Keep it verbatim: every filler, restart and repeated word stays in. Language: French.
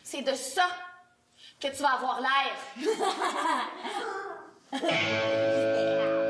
C'est de ça que tu vas avoir l'air.